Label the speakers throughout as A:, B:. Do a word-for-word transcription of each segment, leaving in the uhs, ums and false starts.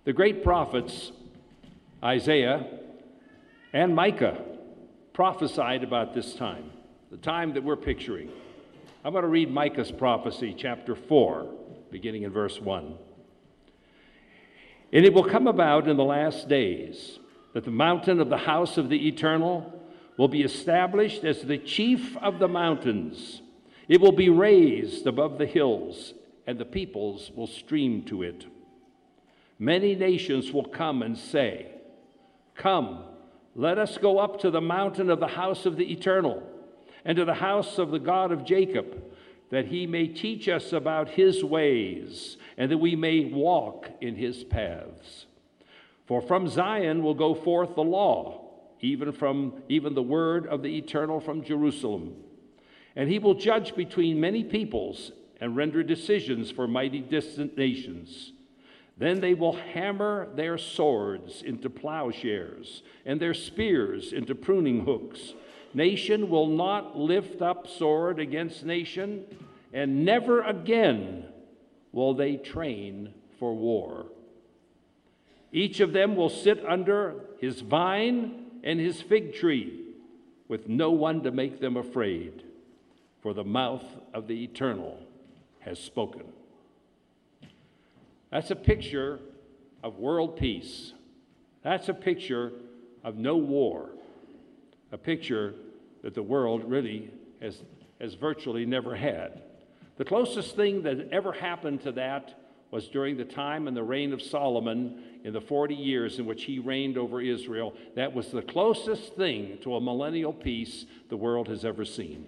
A: The great prophets, Isaiah and Micah, prophesied about this time, the time that we're picturing. I'm going to read Micah's prophecy, chapter four, beginning in verse one. And it will come about in the last days that the mountain of the house of the Eternal will be established as the chief of the mountains. It will be raised above the hills, and the peoples will stream to it. Many nations will come and say, "Come, let us go up to the mountain of the house of the Eternal, and to the house of the God of Jacob, that he may teach us about his ways, and that we may walk in his paths. For from Zion will go forth the law, even from even the word of the Eternal from Jerusalem. And he will judge between many peoples and render decisions for mighty distant nations. Then they will hammer their swords into plowshares and their spears into pruning hooks. Nation will not lift up sword against nation, and never again will they train for war. Each of them will sit under his vine and his fig tree, with no one to make them afraid, for the mouth of the Eternal has spoken." That's a picture of world peace. That's a picture of no war, a picture that the world really has, has virtually never had. The closest thing that ever happened to that was during the time and the reign of Solomon in the forty years in which he reigned over Israel. That was the closest thing to a millennial peace the world has ever seen.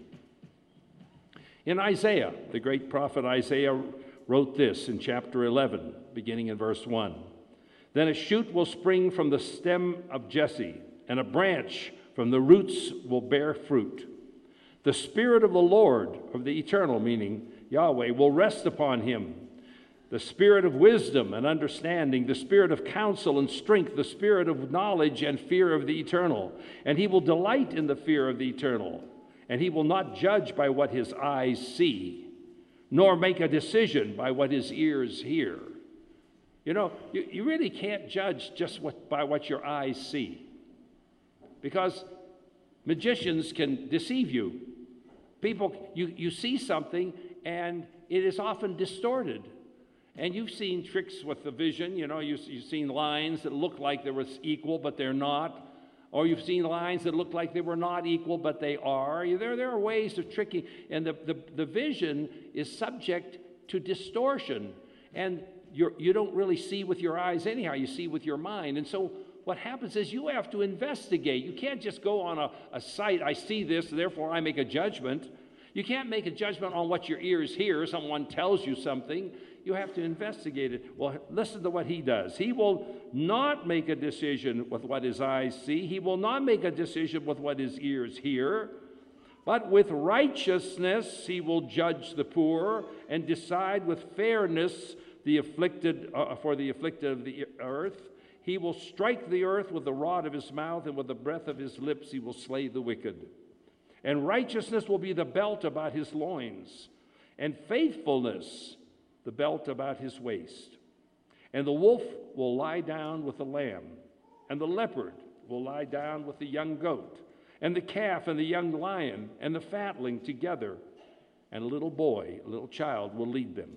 A: In Isaiah, the great prophet Isaiah wrote this in chapter eleven, beginning in verse one. "Then a shoot will spring from the stem of Jesse, and a branch from the roots will bear fruit. The Spirit of the Lord, of the Eternal," meaning Yahweh, "will rest upon him. The spirit of wisdom and understanding, the spirit of counsel and strength, the spirit of knowledge and fear of the Eternal. And he will delight in the fear of the Eternal. And he will not judge by what his eyes see, nor make a decision by what his ears hear." You know, you, you really can't judge just what, by what your eyes see, because magicians can deceive you. People, you, you see something, and it is often distorted. And you've seen tricks with the vision. You know, you, you've seen lines that look like they were equal, but they're not. Or you've seen lines that look like they were not equal, but they are. There, there are ways of tricking. And the, the, the vision is subject to distortion. And you're, you don't really see with your eyes anyhow. You see with your mind. And so what happens is you have to investigate. You can't just go on a, a site, "I see this, therefore I make a judgment." You can't make a judgment on what your ears hear. Someone tells you something. You have to investigate it. Well, listen to what he does. He will not make a decision with what his eyes see. He will not make a decision with what his ears hear. But with righteousness he will judge the poor and decide with fairness the afflicted uh, for the afflicted of the earth. He will strike the earth with the rod of his mouth, and with the breath of his lips he will slay the wicked. And righteousness will be the belt about his loins, and faithfulness the belt about his waist. And the wolf will lie down with the lamb, and the leopard will lie down with the young goat, and the calf and the young lion and the fatling together, and a little boy, a little child, will lead them.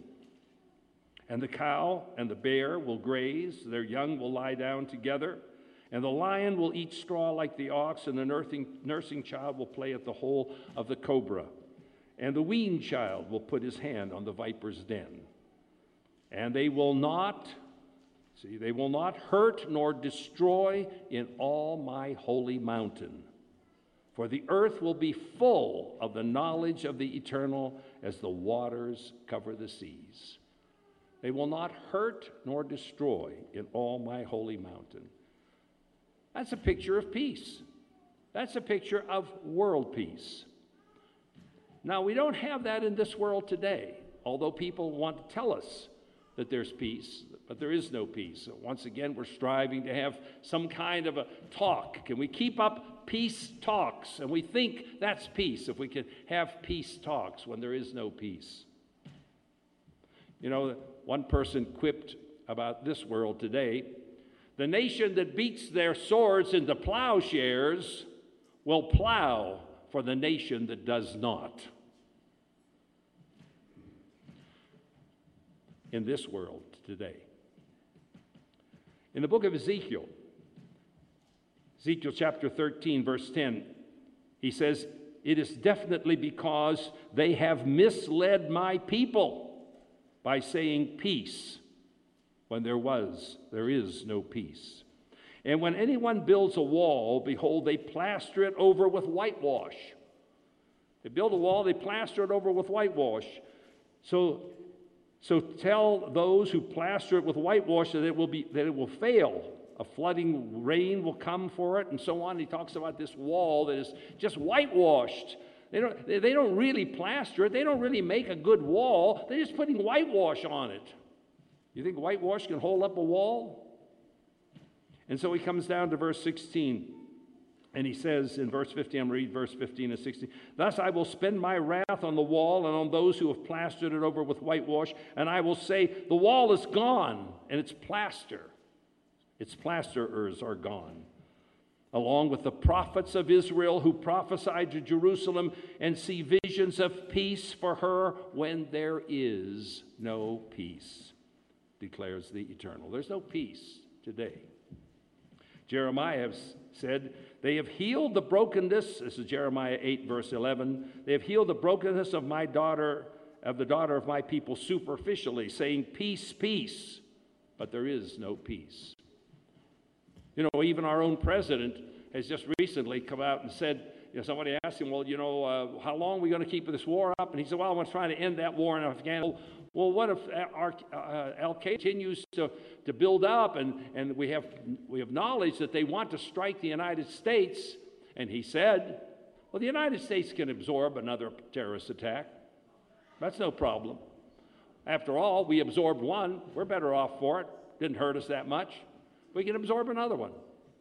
A: And the cow and the bear will graze, their young will lie down together, and the lion will eat straw like the ox, and the nursing, nursing child will play at the hole of the cobra, and the weaned child will put his hand on the viper's den. And they will not, see, they will not hurt nor destroy in all my holy mountain. For the earth will be full of the knowledge of the Eternal as the waters cover the seas. They will not hurt nor destroy in all my holy mountain. That's a picture of peace. That's a picture of world peace. Now, we don't have that in this world today, although people want to tell us that there's peace, but there is no peace. So once again, we're striving to have some kind of a talk. Can we keep up peace talks? And we think that's peace, if we can have peace talks when there is no peace. You know, one person quipped about this world today. The nation that beats their swords into plowshares will plow for the nation that does not. In this world today. In the book of Ezekiel, Ezekiel chapter thirteen, verse ten, he says, "It is definitely because they have misled my people by saying peace when there was, there is no peace. And when anyone builds a wall, behold, they plaster it over with whitewash." They build a wall, they plaster it over with whitewash. So, so tell those who plaster it with whitewash that it will be that it will fail. A flooding rain will come for it, and so on. He talks about this wall that is just whitewashed. They don't, they don't really plaster it. They don't really make a good wall. They're just putting whitewash on it. You think whitewash can hold up a wall? And so he comes down to verse sixteen, and he says in verse fifteen, I'm going to read verse fifteen and sixteen, "Thus I will spend my wrath on the wall and on those who have plastered it over with whitewash, and I will say, the wall is gone, and its plaster, its plasterers are gone, along with the prophets of Israel who prophesied to Jerusalem and see visions of peace for her when there is no peace, declares the Eternal." There's no peace today. Jeremiah has said, "They have healed the brokenness," this is Jeremiah eight, verse eleven, "they have healed the brokenness of my daughter, of the daughter of my people superficially, saying, peace, peace, but there is no peace." You know, even our own president has just recently come out and said, you know, somebody asked him, well, you know, uh, how long are we going to keep this war up? And he said, well, I want to try to end that war in Afghanistan. Well, what if our, uh, Al-Qaeda continues to, to build up, and, and we have we have knowledge that they want to strike the United States? And he said, well, the United States can absorb another terrorist attack. That's no problem. After all, we absorbed one. We're better off for it. Didn't hurt us that much. We can absorb another one.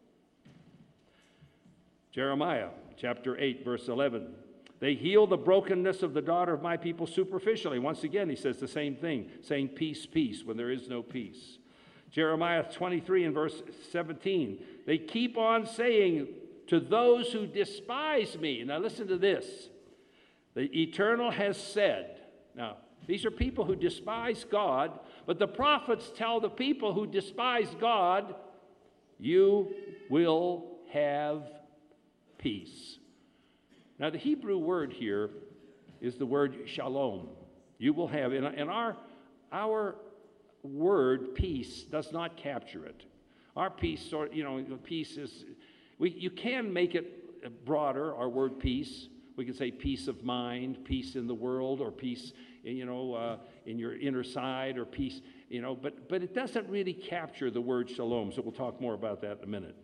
A: Jeremiah chapter eight, verse eleven. "They heal the brokenness of the daughter of my people superficially." Once again, he says the same thing, saying peace, peace, when there is no peace. Jeremiah twenty-three and verse seventeen. "They keep on saying to those who despise me." Now listen to this. "The Eternal has said." Now, these are people who despise God, but the prophets tell the people who despise God, "You will have peace." Now, the Hebrew word here is the word shalom. You will have, and our, our word peace does not capture it. Our peace, sort you know, peace is, we, you can make it broader, our word peace. We can say peace of mind, peace in the world, or peace, you know, uh, in your inner side, or peace, you know, but, but it doesn't really capture the word shalom, so we'll talk more about that in a minute.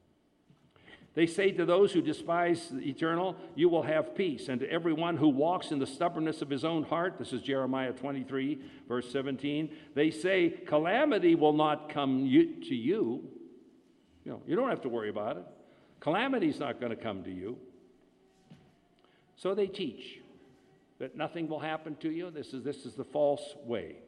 A: They say to those who despise the Eternal, "You will have peace." And to everyone who walks in the stubbornness of his own heart, this is Jeremiah twenty-three, verse seventeen, they say, "Calamity will not come you, to you." You know, you don't have to worry about it. Calamity's not going to come to you. So they teach that nothing will happen to you. This is, this is the false way.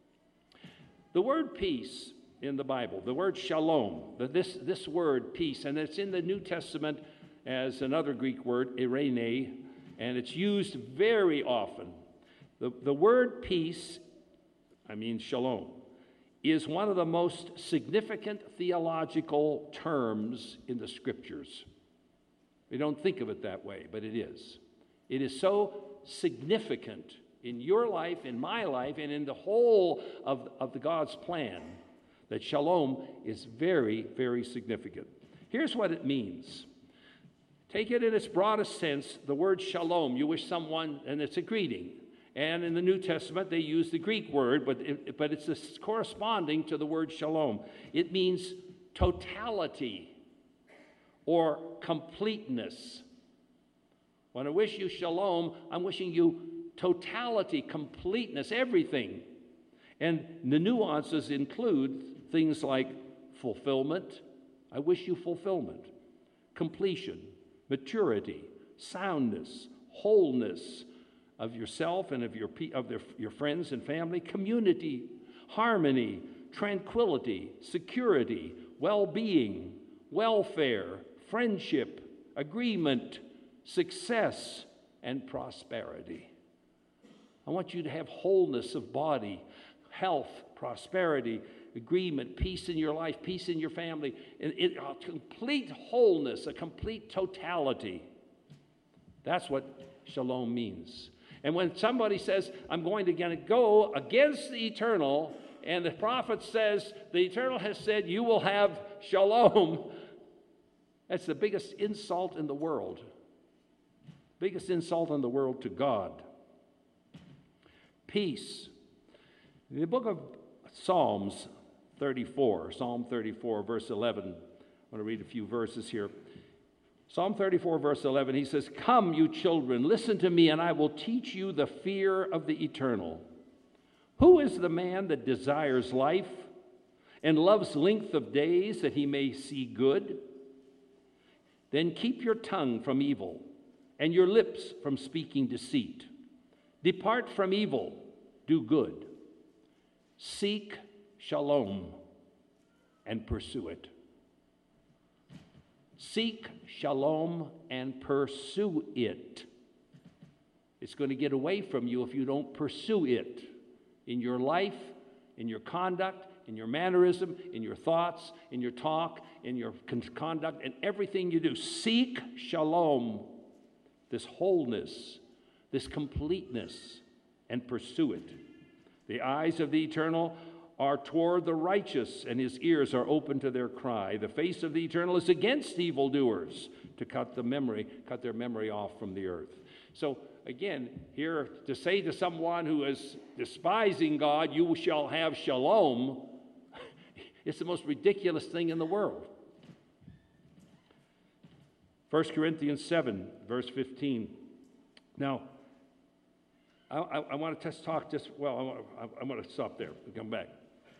A: The word peace in the Bible, the word shalom, this, this word peace, and it's in the New Testament as another Greek word, eirene, and it's used very often. The, the word peace, I mean shalom, is one of the most significant theological terms in the Scriptures. We don't think of it that way, but it is. It is so significant in your life, in my life, and in the whole of, of the God's plan that shalom is very, very significant. Here's what it means. Take it in its broadest sense, the word shalom, you wish someone, and it's a greeting. And in the New Testament, they use the Greek word, but, it, but it's this corresponding to the word shalom. It means totality or completeness. When I wish you shalom, I'm wishing you totality, completeness, everything. And the nuances include things like fulfillment. I wish you fulfillment, completion, maturity, soundness, wholeness of yourself and of your of their, your friends and family, community, harmony, tranquility, security, well-being, welfare, friendship, agreement, success, and prosperity. I want you to have wholeness of body, health, prosperity, agreement, peace in your life, peace in your family, it, it, a complete wholeness, a complete totality. That's what shalom means. And when somebody says, I'm going to go against the eternal, and the prophet says, the eternal has said, you will have shalom, that's the biggest insult in the world. Biggest insult in the world to God. Peace. In the book of Psalms thirty-four, Psalm thirty-four, verse eleven, I want to read a few verses here. Psalm thirty-four, verse eleven, he says, come, you children, listen to me, and I will teach you the fear of the eternal. Who is the man that desires life and loves length of days that he may see good? Then keep your tongue from evil and your lips from speaking deceit. Depart from evil, do good. Seek shalom and pursue it. Seek shalom and pursue it. It's going to get away from you if you don't pursue it in your life, in your conduct, in your mannerism, in your thoughts, in your talk, in your con- conduct, and everything you do. Seek shalom, this wholeness, this completeness, and pursue it. The eyes of the eternal are toward the righteous, and his ears are open to their cry. The face of the eternal is against evildoers, to cut the memory, cut their memory off from the earth. So again, here to say to someone who is despising God, you shall have shalom, it's the most ridiculous thing in the world. First Corinthians seven, verse fifteen. Now, I, I, I want to just talk just, well, I want, I, I want to stop there and come back.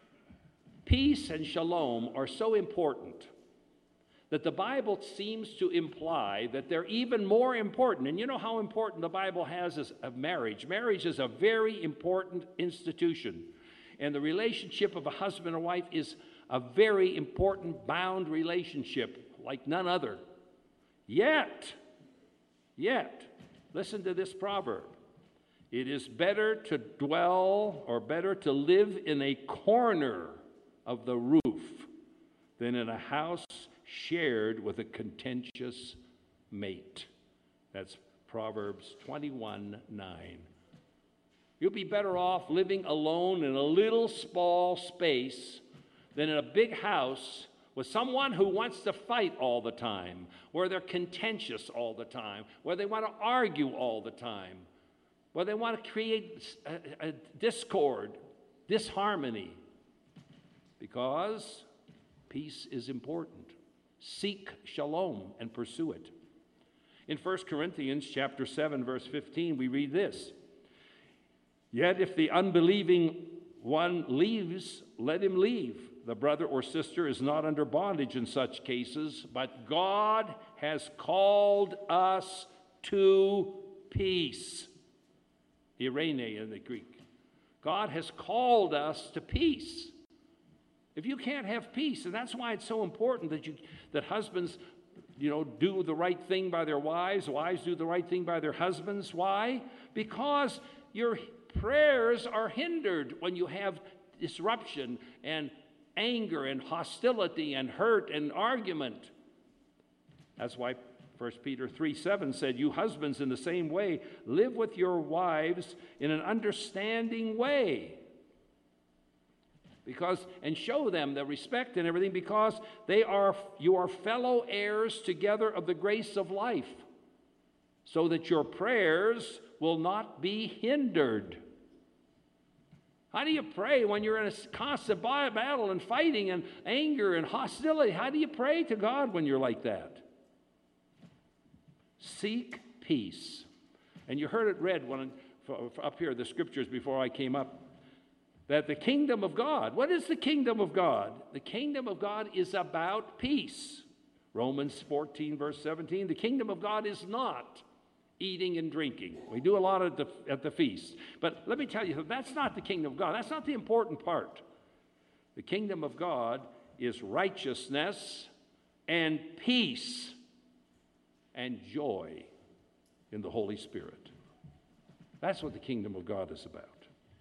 A: Peace and shalom are so important that the Bible seems to imply that they're even more important. And you know how important the Bible has is of marriage. Marriage is a very important institution. And the relationship of a husband and wife is a very important bound relationship like none other. Yet, yet, listen to this proverb. It is better to dwell or better to live in a corner of the roof than in a house shared with a contentious mate. That's Proverbs twenty-one nine. You'll be better off living alone in a little small space than in a big house with someone who wants to fight all the time, where they're contentious all the time, where they want to argue all the time, where they want to create a, a discord, disharmony, because peace is important. Seek shalom and pursue it. In First Corinthians chapter seven, verse fifteen, we read this. Yet if the unbelieving one leaves, let him leave. The brother or sister is not under bondage in such cases, but God has called us to peace. Irene in the Greek. God has called us to peace. If you can't have peace, and that's why it's so important that you that husbands, you know, do the right thing by their wives, wives do the right thing by their husbands. Why? Because your prayers are hindered when you have disruption and anger and hostility and hurt and argument. That's why First Peter three seven said, you husbands in the same way, live with your wives in an understanding way. Because, and show them the respect and everything, because they are, you are fellow heirs together of the grace of life, so that your prayers will not be hindered. How do you pray when you're in a constant battle and fighting and anger and hostility? How do you pray to God when you're like that? Seek peace. And you heard it read when, up here, the scriptures before I came up, that the kingdom of God, what is the kingdom of God? The kingdom of God is about peace. Romans fourteen, verse seventeen, the kingdom of God is not eating and drinking. We do a lot at the, at the feast. But let me tell you, that's not the kingdom of God. That's not the important part. The kingdom of God is righteousness and peace and joy in the Holy Spirit. That's what the kingdom of God is about.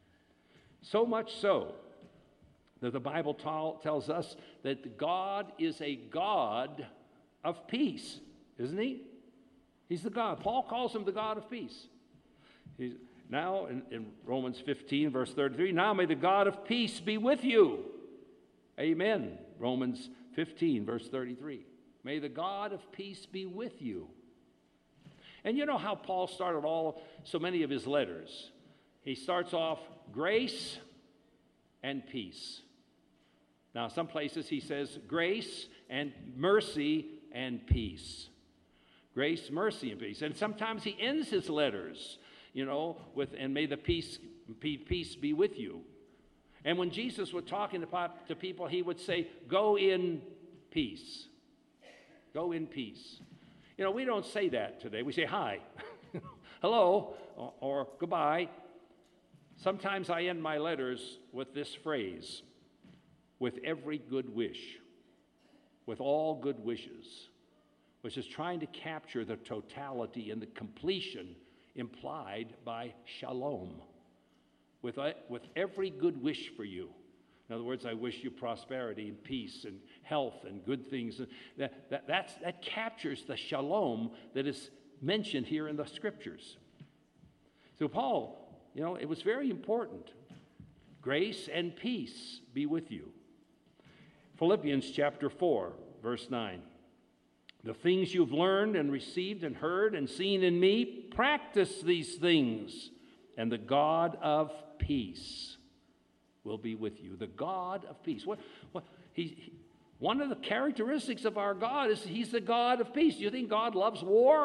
A: So much so that the Bible ta- tells us that God is a God of peace, isn't he? He's the God. Paul calls him the God of peace. He's, now, in, in Romans fifteen, verse thirty-three, now may the God of peace be with you. Amen. Romans fifteen, verse thirty-three. May the God of peace be with you. And you know how Paul started all so many of his letters. He starts off grace and peace. Now, some places he says grace and mercy and peace. Grace, mercy, and peace. And sometimes he ends his letters, you know, with, and may the peace, peace be with you. And when Jesus was talking to people, he would say, go in peace. Go in peace. You know, we don't say that today. We say hi, hello, or, or goodbye. Sometimes I end my letters with this phrase, with every good wish, with all good wishes, which is trying to capture the totality and the completion implied by shalom, with, with every good wish for you. In other words, I wish you prosperity and peace and health and good things. That, that, that's, that captures the shalom that is mentioned here in the scriptures. So Paul, you know, it was very important. Grace and peace be with you. Philippians chapter four, verse nine. The things you've learned and received and heard and seen in me, practice these things, and the God of peace will be with you. The God of peace. What, what, he, he, one of the characteristics of our God is he's the God of peace. Do you think God loves war?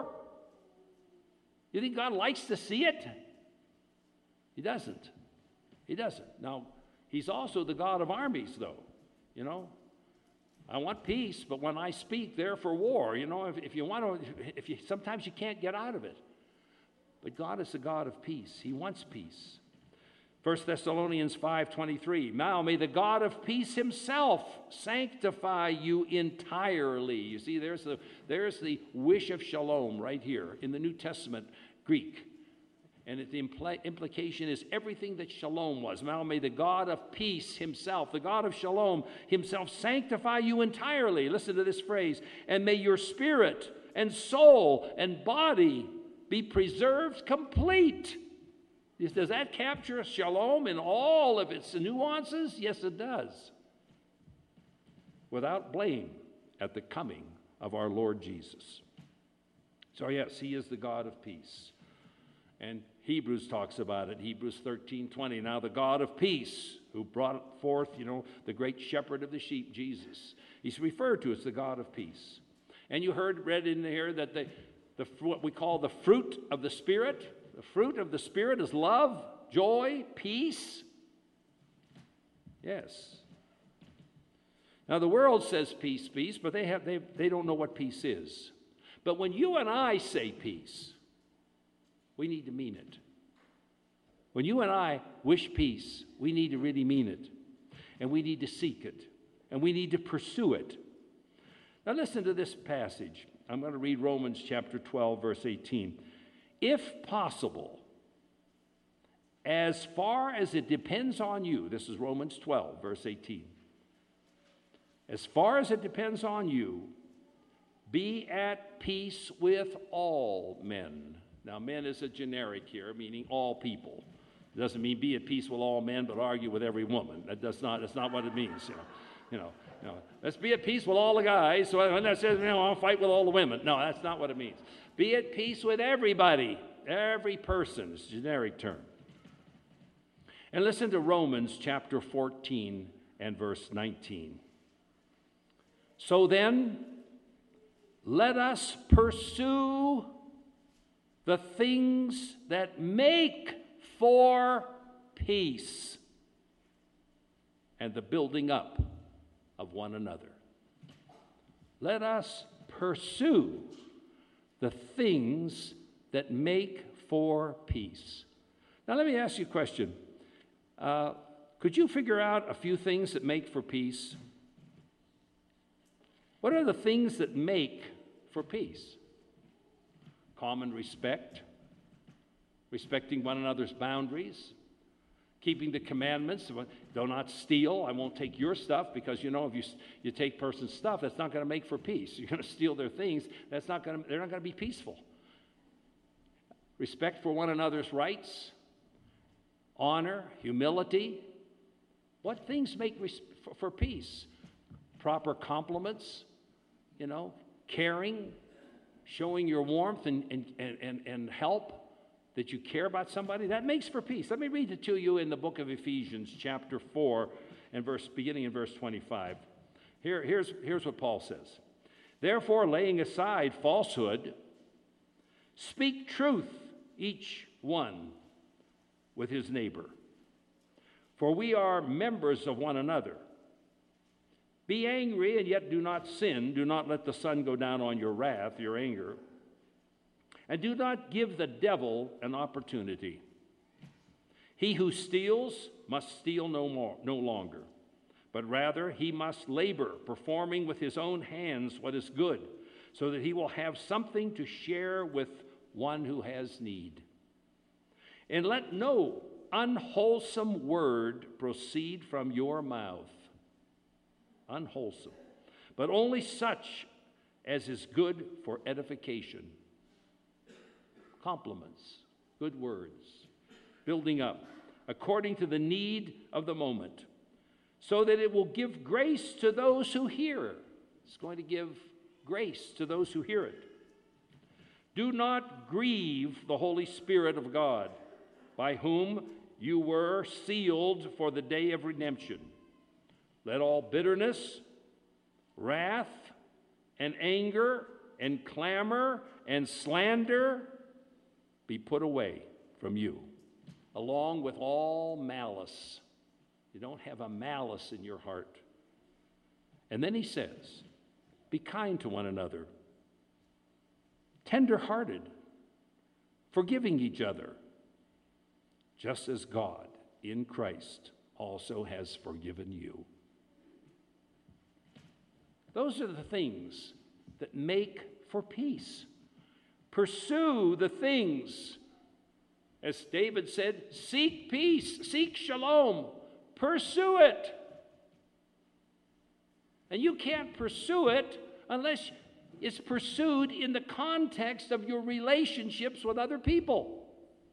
A: You think God likes to see it? He doesn't. He doesn't. Now, he's also the God of armies, though. You know, I want peace, but when I speak, they're for war. You know, if, if you want to, if you sometimes you can't get out of it. But God is the God of peace. He wants peace. First Thessalonians five twenty-three, now may the God of peace himself sanctify you entirely. You see, there's the, there's the wish of shalom right here in the New Testament Greek. And the impl- implication is everything that shalom was. Now may the God of peace himself, the God of shalom himself, sanctify you entirely. Listen to this phrase. And may your spirit and soul and body be preserved complete. Does that capture shalom in all of its nuances? Yes, it does. Without blame at the coming of our Lord Jesus. So yes, he is the God of peace. And Hebrews talks about it, Hebrews thirteen twenty. Now the God of peace, who brought forth, you know, the great shepherd of the sheep, Jesus. He's referred to as the God of peace. And you heard, read in here that the, the what we call the fruit of the Spirit, the fruit of the Spirit is love, joy, peace. Yes. Now the world says peace, peace, but they have they they don't know what peace is. But when you and I say peace, we need to mean it. When you and I wish peace, we need to really mean it. And we need to seek it. And we need to pursue it. Now listen to this passage. I'm going to read Romans chapter twelve, verse eighteen. If possible, as far as it depends on you, this is Romans twelve, verse eighteen. As far as it depends on you, be at peace with all men. Now, men is a generic here, meaning all people. It doesn't mean be at peace with all men, but argue with every woman. That does not, that's not what it means, you know. You know, you know, let's be at peace with all the guys. So when that says, you know, I'll fight with all the women. No, that's not what it means. Be at peace with everybody, every person. It's a generic term. And listen to Romans chapter fourteen and verse nineteen. So then, let us pursue the things that make for peace and the building up of one another. Let us pursue the things that make for peace. Now let me ask you a question. Uh, could you figure out a few things that make for peace? What are the things that make for peace? Common respect, respecting one another's boundaries, keeping the commandments. Do not steal. I won't take your stuff, because you know if you you take person's stuff, that's not going to make for peace. You're going to steal their things. That's not going to. They're not going to be peaceful. Respect for one another's rights, honor, humility. What things make res- for, for peace? Proper compliments, you know, caring, showing your warmth and and and and, and help. That you care about somebody, that makes for peace. Let me read it to you in the book of Ephesians, chapter four, and verse beginning in verse twenty-five. Here, here's, here's what Paul says. Therefore, laying aside falsehood, speak truth, each one with his neighbor. For we are members of one another. Be angry and yet do not sin. Do not let the sun go down on your wrath, your anger. And do not give the devil an opportunity. He who steals must steal no more, no longer, but rather he must labor, performing with his own hands what is good, so that he will have something to share with one who has need. And let no unwholesome word proceed from your mouth, unwholesome, but only such as is good for edification. Compliments, good words, building up, according to the need of the moment, so that it will give grace to those who hear. It's going to give grace to those who hear it. Do not grieve the Holy Spirit of God, by whom you were sealed for the day of redemption. Let all bitterness, wrath, and anger, and clamor, and slander be put away from you, along with all malice. You don't have a malice in your heart. And then he says, be kind to one another, tender-hearted, forgiving each other, just as God in Christ also has forgiven you. Those are the things that make for peace. Pursue the things, as David said, seek peace, seek shalom, pursue it. And you can't pursue it unless it's pursued in the context of your relationships with other people.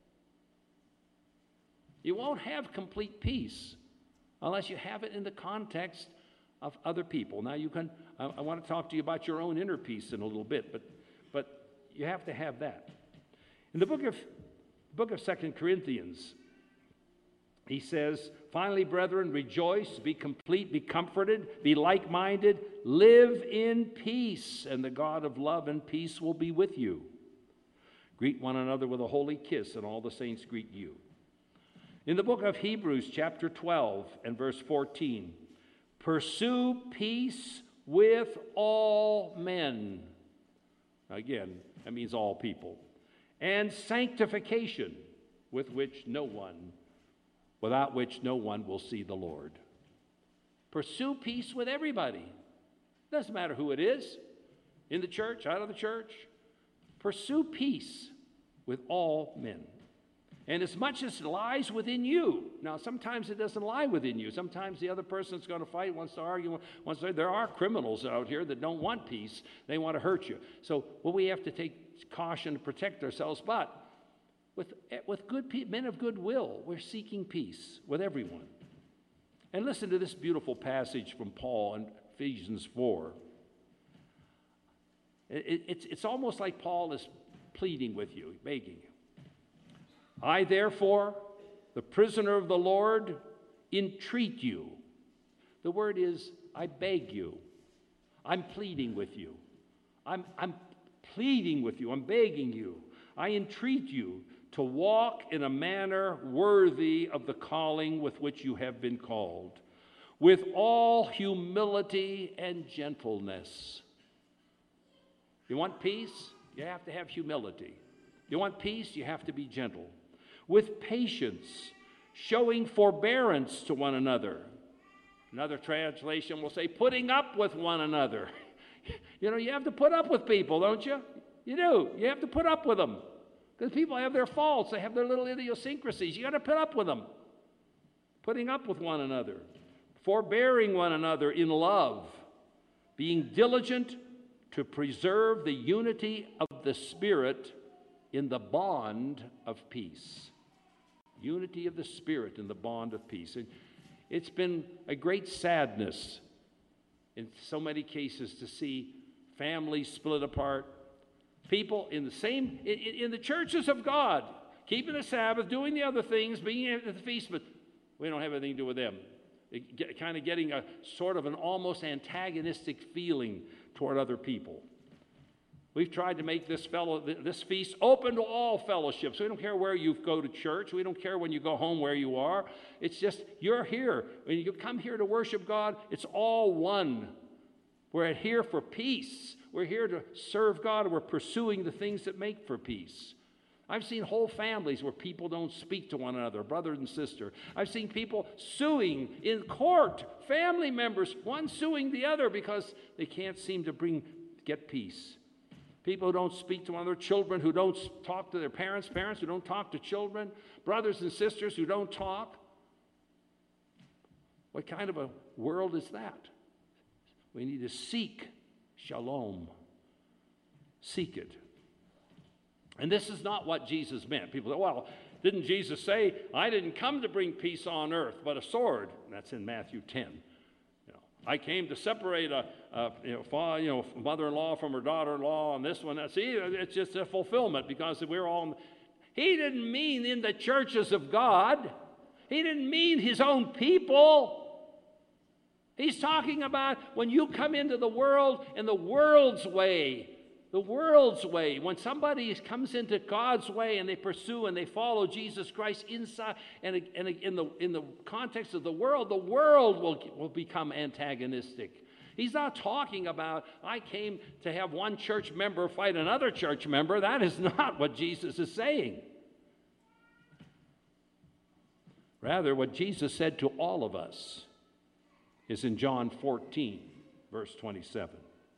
A: You won't have complete peace unless you have it in the context of other people. Now you can, I, I want to talk to you about your own inner peace in a little bit, but but you have to have that. In the book of book of Second Corinthians, he says, finally, brethren, rejoice, be complete, be comforted, be like-minded, live in peace, and the God of love and peace will be with you. Greet one another with a holy kiss, and all the saints greet you. In the book of Hebrews, chapter twelve and verse fourteen, pursue peace with all men. Again, that means all people. And sanctification, with which no one, without which no one will see the Lord. Pursue peace with everybody. Doesn't matter who it is, in the church, out of the church. Pursue peace with all men. And as much as it lies within you. Now, sometimes it doesn't lie within you. Sometimes the other person's going to fight, wants to argue, wants to, there are criminals out here that don't want peace. They want to hurt you. So, well, we have to take caution to protect ourselves. But with, with good pe- men of goodwill, we're seeking peace with everyone. And listen to this beautiful passage from Paul in Ephesians four. It, it, it's, it's almost like Paul is pleading with you, begging you. I, therefore, the prisoner of the Lord, entreat you. The word is, I beg you. I'm pleading with you. I'm, I'm pleading with you. I'm begging you. I entreat you to walk in a manner worthy of the calling with which you have been called, with all humility and gentleness. You want peace? You have to have humility. You want peace? You have to be gentle. With patience, showing forbearance to one another. Another translation will say, putting up with one another. You know, you have to put up with people, don't you? You do. You have to put up with them. Because people have their faults. They have their little idiosyncrasies. You got to put up with them. Putting up with one another. Forbearing one another in love. Being diligent to preserve the unity of the Spirit in the bond of peace. Unity of the Spirit in the bond of peace. And it's been a great sadness in so many cases to see families split apart. People in the same, in, in the churches of God, keeping the Sabbath, doing the other things, being at the feast, but we don't have anything to do with them. It, get, kind of getting a sort of an almost antagonistic feeling toward other people. We've tried to make this fellow, this feast open to all fellowships. We don't care where you go to church. We don't care when you go home where you are. It's just, you're here. When you come here to worship God, it's all one. We're here for peace. We're here to serve God, and we're pursuing the things that make for peace. I've seen whole families where people don't speak to one another, brother and sister. I've seen people suing in court, family members, one suing the other because they can't seem to bring, get peace. People who don't speak to one another, children who don't talk to their parents, parents who don't talk to children, brothers and sisters who don't talk. What kind of a world is that? We need to seek shalom. Seek it. And this is not what Jesus meant. People say, well, didn't Jesus say, I didn't come to bring peace on earth, but a sword? And that's in Matthew ten. I came to separate a, a you know, fa, you know, mother-in-law from her daughter-in-law, and this one. See, it's just a fulfillment because we're all. He didn't mean in the churches of God. He didn't mean his own people. He's talking about when you come into the world in the world's way. The world's way. When somebody comes into God's way and they pursue and they follow Jesus Christ inside and, and in the in the context of the world, the world will, will become antagonistic. He's not talking about, I came to have one church member fight another church member. That is not what Jesus is saying. Rather, what Jesus said to all of us is in John fourteen, verse twenty-seven.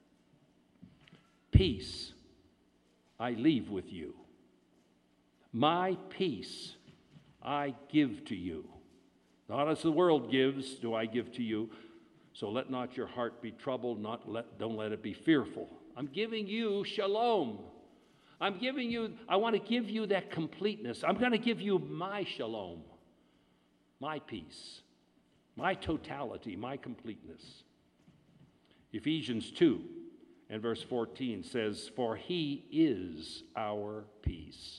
A: Peace I leave with you. My peace I give to you. Not as the world gives do I give to you. So let not your heart be troubled, not let, don't let it be fearful. I'm giving you shalom. I'm giving you, I want to give you that completeness. I'm going to give you my shalom, my peace, my totality, my completeness. Ephesians two. And verse fourteen says, for he is our peace.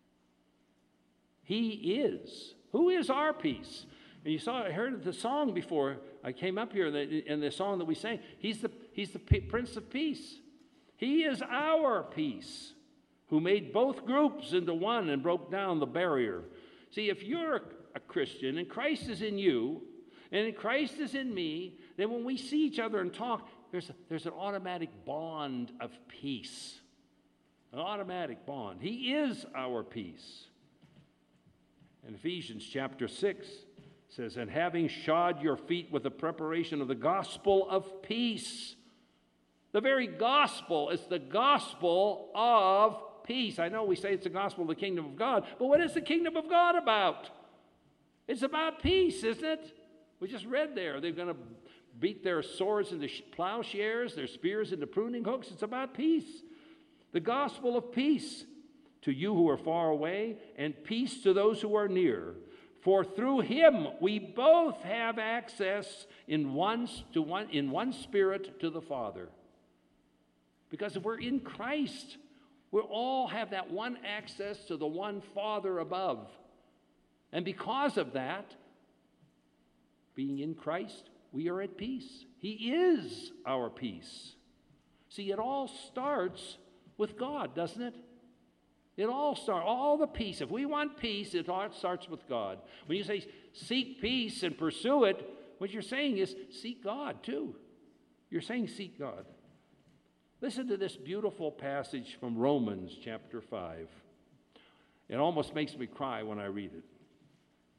A: He is. Who is our peace? And you saw, I heard the song before I came up here, in the song that we sang. He's the, he's the Prince of Peace. He is our peace, who made both groups into one and broke down the barrier. See, if you're a Christian and Christ is in you, and Christ is in me, then when we see each other and talk, There's, a, there's an automatic bond of peace. An automatic bond. He is our peace. In Ephesians chapter six says, and having shod your feet with the preparation of the gospel of peace. The very gospel is the gospel of peace. I know we say it's the gospel of the kingdom of God, but what is the kingdom of God about? It's about peace, isn't it? We just read there. They're going to beat their swords into plowshares, their spears into pruning hooks. It's about peace. The gospel of peace to you who are far away, and peace to those who are near. For through him we both have access in one, to one, in one spirit to the Father. Because if we're in Christ, we all have that one access to the one Father above. And because of that, being in Christ, we are at peace. He is our peace. See, it all starts with God, doesn't it? It all starts, all the peace. If we want peace, it all starts with God. When you say seek peace and pursue it, what you're saying is seek God too. You're saying seek God. Listen to this beautiful passage from Romans chapter five. It almost makes me cry when I read it.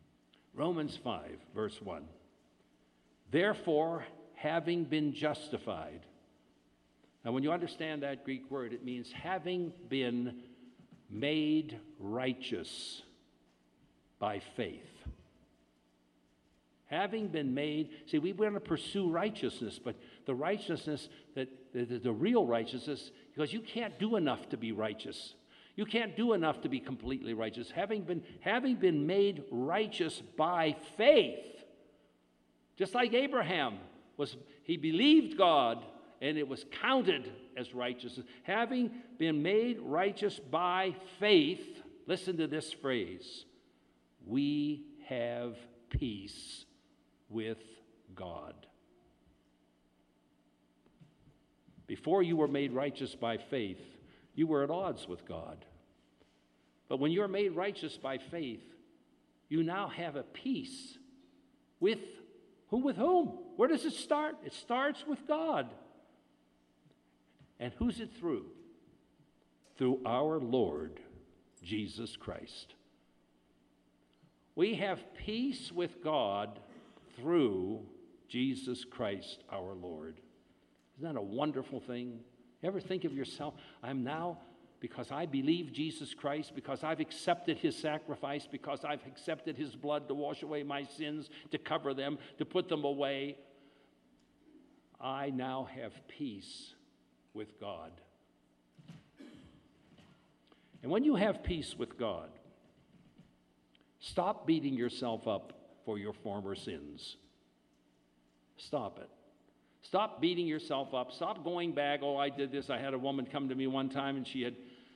A: Romans five, verse one. Therefore, having been justified. Now, when you understand that Greek word, it means having been made righteous by faith. Having been made, see, we want to pursue righteousness, but the righteousness, that the, the, the real righteousness, because you can't do enough to be righteous. You can't do enough to be completely righteous. Having been, having been made righteous by faith, just like Abraham was, he believed God, and it was counted as righteousness. Having been made righteous by faith, listen to this phrase, we have peace with God. Before you were made righteous by faith, you were at odds with God. But when you're made righteous by faith, you now have a peace with who? With whom? Where does it start? It starts with God. And who's it through? Through our Lord Jesus Christ. We have peace with God through Jesus Christ our Lord. Isn't that a wonderful thing? You ever think of yourself, I'm now, because I believe Jesus Christ, because I've accepted his sacrifice, because I've accepted his blood to wash away my sins, to cover them, to put them away, I now have peace with God. And when you have peace with God, stop beating yourself up for your former sins. Stop it. Stop beating yourself up. Stop going back, oh, I did this. I had a woman come to me one time, and she had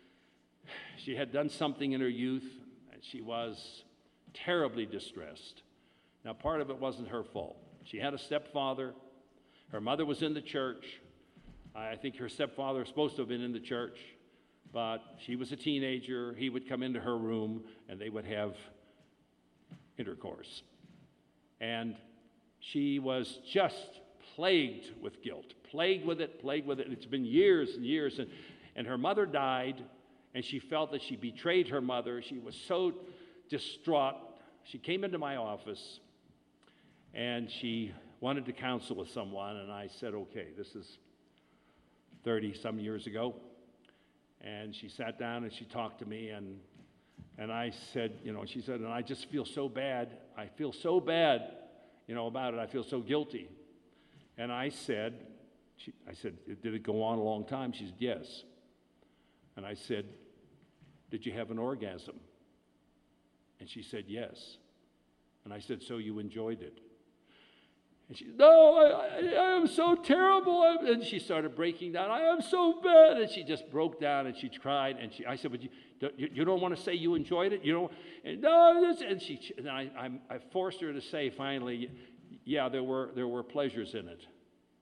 A: she had done something in her youth, and she was terribly distressed. Now, part of it wasn't her fault. She had a stepfather. Her mother was in the church. I think her stepfather was supposed to have been in the church, but she was a teenager. He would come into her room, and they would have intercourse. And she was just plagued with guilt, plagued with it, plagued with it. It's been years and years. And, and her mother died, and she felt that she betrayed her mother. She was so distraught. She came into my office, and she wanted to counsel with someone, and I said, okay, this is thirty-some years ago. And she sat down, and she talked to me, and and I said, you know, she said, and I just feel so bad. I feel so bad, you know, about it. I feel so guilty. And I said, she, I said, did it go on a long time? She said, yes. And I said, did you have an orgasm? And she said, yes. And I said, so you enjoyed it? And she said, no, I, I, I am so terrible. I'm, and she started breaking down. I am so bad. And she just broke down, and she cried. And she, I said, but you, you, you don't want to say you enjoyed it? You don't? And, no, and she, and I, I, I forced her to say finally, yeah, there were there were pleasures in it.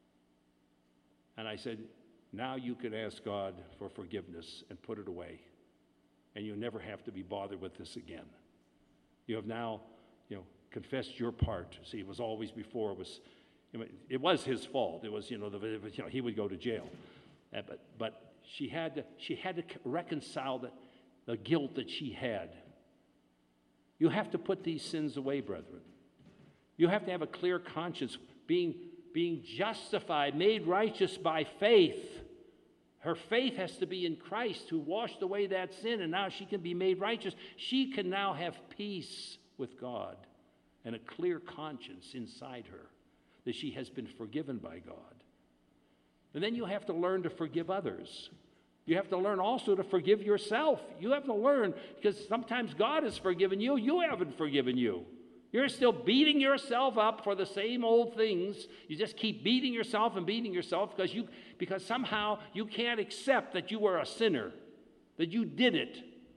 A: And I said, now you can ask God for forgiveness and put it away. And you'll never have to be bothered with this again. You have now, you know, confessed your part. See, it was always before, it was, it was his fault. It was, you know, the, you know he would go to jail. Uh, but but she had to, she had to reconcile the, the guilt that she had. You have to put these sins away, brethren. You have to have a clear conscience, being, being justified, made righteous by faith. Her faith has to be in Christ, who washed away that sin, and now she can be made righteous. She can now have peace with God and a clear conscience inside her that she has been forgiven by God. And then you have to learn to forgive others. You have to learn also to forgive yourself. You have to learn, because sometimes God has forgiven you, you haven't forgiven you. You're still beating yourself up for the same old things. You just keep beating yourself and beating yourself because you because somehow you can't accept that you were a sinner, that you did it.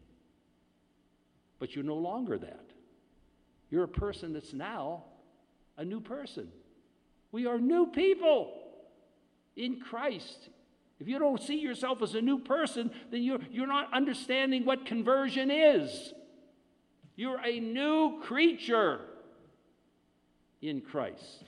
A: But you're no longer that. You're a person that's now a new person. We are new people in Christ. If you don't see yourself as a new person, then you're, you're not understanding what conversion is. You're a new creature in Christ.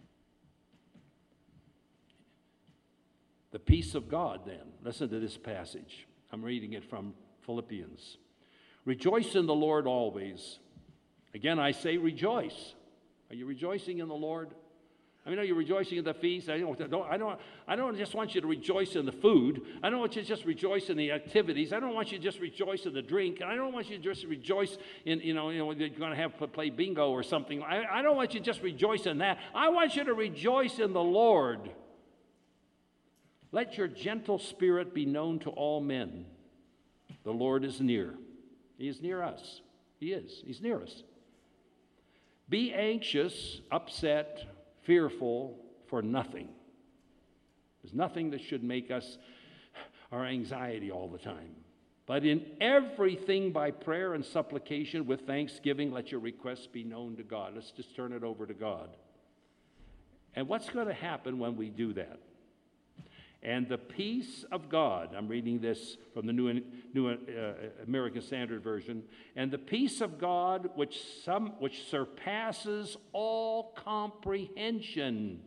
A: The peace of God, then. Listen to this passage. I'm reading it from Philippians. Rejoice in the Lord always. Again, I say rejoice. Are you rejoicing in the Lord? I mean, are you rejoicing in the feast? I don't, don't, I, don't, I don't just want you to rejoice in the food. I don't want you to just rejoice in the activities. I don't want you to just rejoice in the drink. I don't want you to just rejoice in, you know, you know you're going to have to play bingo or something. I, I don't want you to just rejoice in that. I want you to rejoice in the Lord. Let your gentle spirit be known to all men. The Lord is near. He is near us. He is. He's near us. Be anxious, upset, fearful for nothing. There's nothing that should make us our anxiety all the time. But in everything by prayer and supplication with thanksgiving, let your requests be known to God. Let's just turn it over to God. And what's going to happen when we do that? And the peace of God, I'm reading this from the New, New uh, American Standard Version, and the peace of God which, some, which surpasses all comprehension.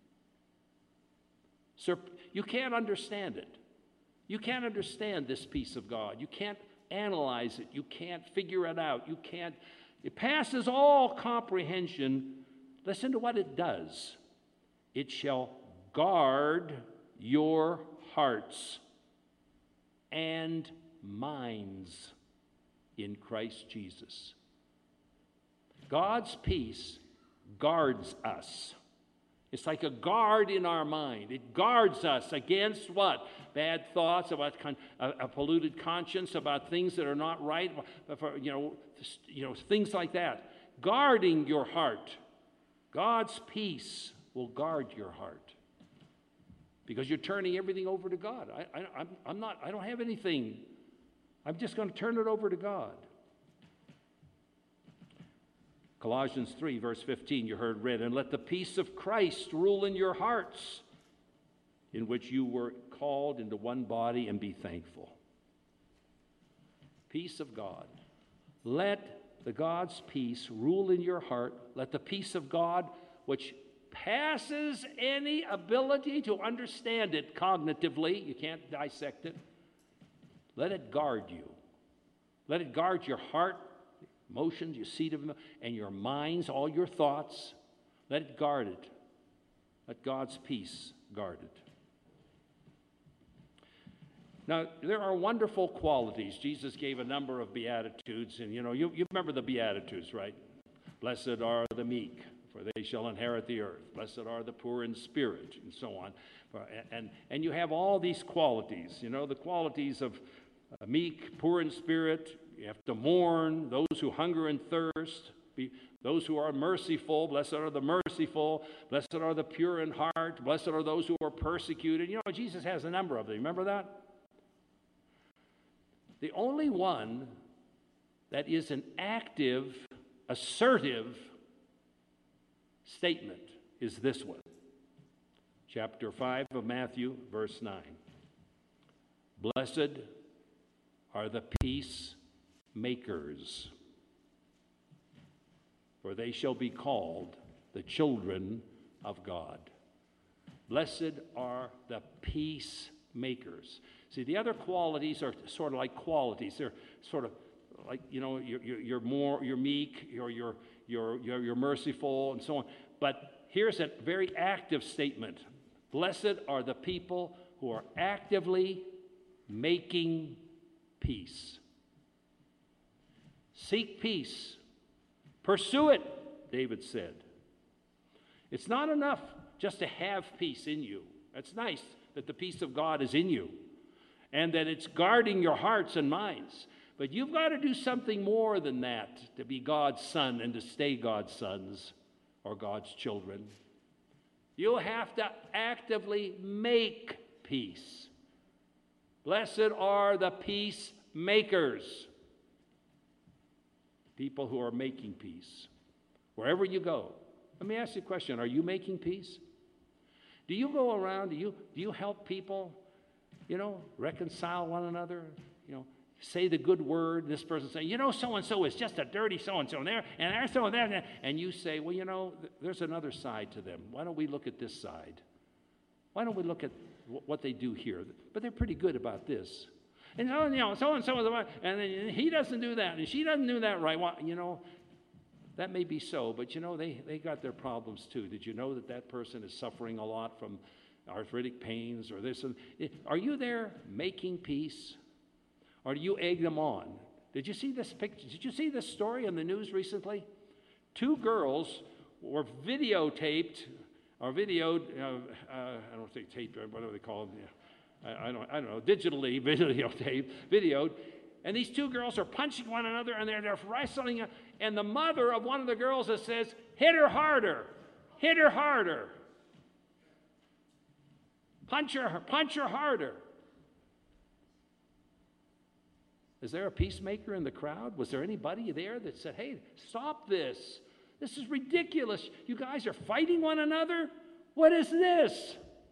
A: Sur- you can't understand it. You can't understand this peace of God. You can't analyze it. You can't figure it out. You can't, it passes all comprehension. Listen to what it does. It shall guard your hearts and minds in Christ Jesus. God's peace guards us. It's like a guard in our mind. It guards us against what? Bad thoughts, about con- a, a polluted conscience, about things that are not right, for, you know, you know, things like that. Guarding your heart. God's peace will guard your heart. Because you're turning everything over to God. I, I, I'm, I'm not, I don't have anything. I'm just going to turn it over to God. Colossians three, verse fifteen, you heard read, and let the peace of Christ rule in your hearts, in which you were called into one body, and be thankful. Peace of God. Let the God's peace rule in your heart. Let the peace of God, which passes any ability to understand it cognitively, you can't dissect it, let it guard you. Let it guard your heart, emotions, your seat of, and your minds, all your thoughts. Let it guard it. Let God's peace guard it. Now, there are wonderful qualities. Jesus gave a number of Beatitudes, and you know, you, you remember the Beatitudes, right? Blessed are the meek, for they shall inherit the earth. Blessed are the poor in spirit, and so on. And, and you have all these qualities, you know, the qualities of uh, meek, poor in spirit. You have to mourn, those who hunger and thirst, be, those who are merciful. Blessed are the merciful. Blessed are the pure in heart. Blessed are those who are persecuted. You know, Jesus has a number of them. Remember that? The only one that is an active, assertive statement is this one. Chapter five of Matthew, verse nine. Blessed are the peacemakers, for they shall be called the children of God. Blessed are the peacemakers. See, the other qualities are sort of like qualities. They're sort of like, you know, you're, you're, you're more, you're meek, you're, you're, you're, you're, you're merciful, and so on. But here's a very active statement. Blessed are the people who are actively making peace. Seek peace. Pursue it, David said. It's not enough just to have peace in you. It's nice that the peace of God is in you and that it's guarding your hearts and minds. But you've got to do something more than that to be God's son and to stay God's sons or God's children. You have to actively make peace. Blessed are the peacemakers. People who are making peace. Wherever you go. Let me ask you a question. Are you making peace? Do you go around, do you, do you help people, you know, reconcile one another? You know, say the good word. This person say, you know, so-and-so is just a dirty so-and-so, and there, and there's so and that. And you say, well, you know, th- there's another side to them. Why don't we look at this side? Why don't we look at w- what they do here? But they're pretty good about this. And, oh, you know, so-and-so is the one, and then he doesn't do that, and she doesn't do that right. Well, you know, That may be so, but you know, they, they got their problems too. Did you know that that person is suffering a lot from arthritic pains or this? And are you there making peace? Or do you egg them on? Did you see this picture? Did you see this story in the news recently? Two girls were videotaped, or videoed, uh, uh, I don't think taped, whatever they call them. Yeah. I, I, don't, I don't know, digitally videotaped, videoed. And these two girls are punching one another, and they're, they're wrestling. And the mother of one of the girls that says, hit her harder, hit her harder. Punch her, punch her harder. Is there a peacemaker in the crowd? Was there anybody there that said, hey, stop this? This is ridiculous. You guys are fighting one another? What is this?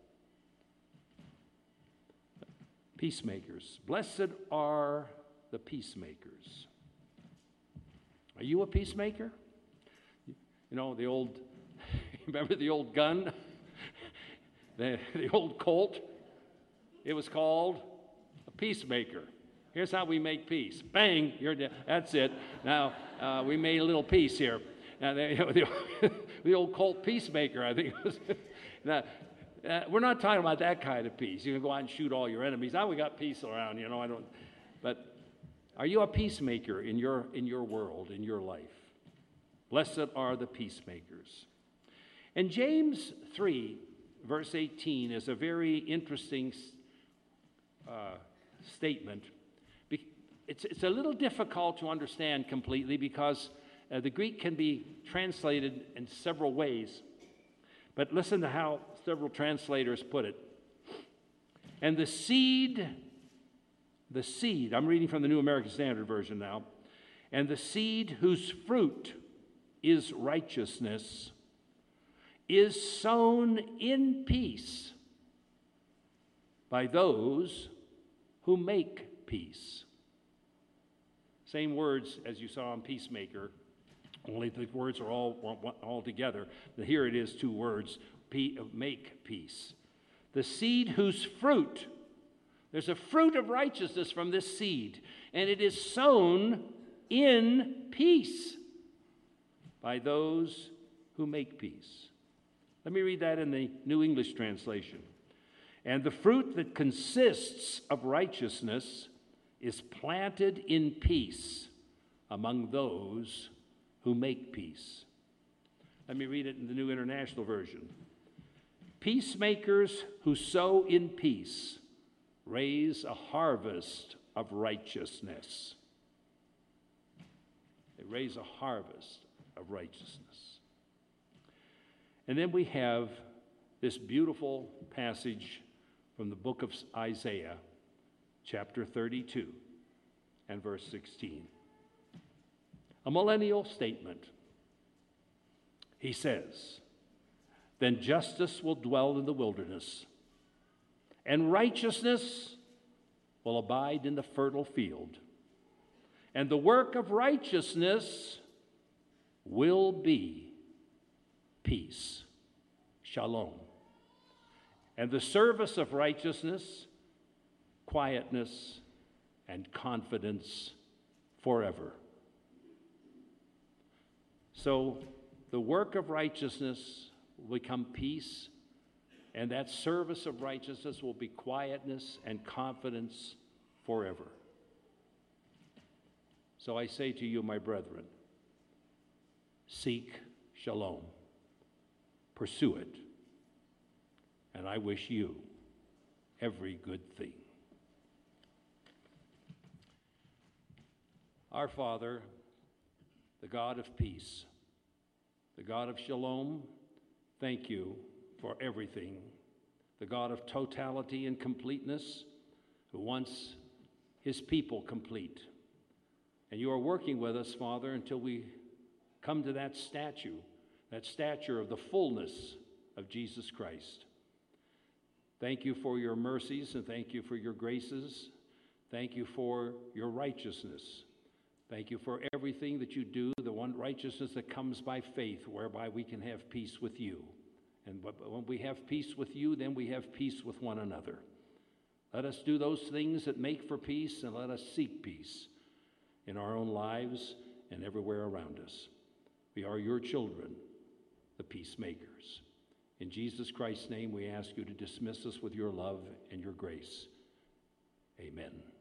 A: Peacemakers. Blessed are the peacemakers. Are you a peacemaker? You know, the old, remember the old gun? the, the old Colt? It was called a peacemaker. Here's how we make peace. Bang, you're de- that's it. Now, uh, we made a little peace here. Now, the, the, the old Colt peacemaker, I think it was. Now, uh, we're not talking about that kind of peace. You can go out and shoot all your enemies. Now we got peace around, you know, I don't, but are you a peacemaker in your, in your world, in your life? Blessed are the peacemakers. And James three, verse eighteen, is a very interesting uh, statement. It's, it's a little difficult to understand completely because uh, the Greek can be translated in several ways. But listen to how several translators put it. And the seed, the seed, I'm reading from the New American Standard Version now, and the seed whose fruit is righteousness is sown in peace by those who make peace. Same words as you saw in peacemaker, only the words are all, all together. Here it is, two words, make peace. The seed whose fruit, there's a fruit of righteousness from this seed, and it is sown in peace by those who make peace. Let me read that in the New English translation. And the fruit that consists of righteousness is planted in peace among those who make peace. Let me read it in the New International Version. Peacemakers who sow in peace raise a harvest of righteousness. They raise a harvest of righteousness. And then we have this beautiful passage from the book of Isaiah, chapter thirty-two and verse sixteen. A millennial statement. He says, then justice will dwell in the wilderness, and righteousness will abide in the fertile field. And the work of righteousness will be peace, shalom. And the service of righteousness, quietness, and confidence forever. So the work of righteousness will become peace, and that service of righteousness will be quietness and confidence forever. So I say to you, my brethren, seek shalom, pursue it, and I wish you every good thing. Our Father, the God of peace, the God of shalom, thank you for everything. The God of totality and completeness, who wants his people complete. And you are working with us, Father, until we come to that statue, that stature of the fullness of Jesus Christ. Thank you for your mercies, and thank you for your graces. Thank you for your righteousness. Thank you for everything that you do, the one righteousness that comes by faith, whereby we can have peace with you. And when we have peace with you, then we have peace with one another. Let us do those things that make for peace, and let us seek peace in our own lives and everywhere around us. We are your children, the peacemakers. In Jesus Christ's name, we ask you to dismiss us with your love and your grace. Amen.